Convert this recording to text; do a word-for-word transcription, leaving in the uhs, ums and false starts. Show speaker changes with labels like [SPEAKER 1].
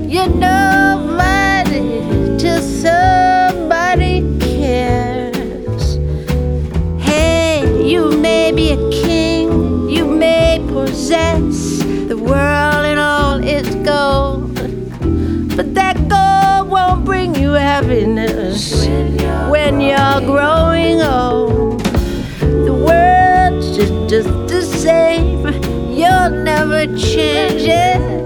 [SPEAKER 1] You're nobody till somebody cares. Hey, you may be a king, you may possess the world and all its gold, but that gold won't bring you happiness when you're growing old. The world's just, just the same, you'll never change it.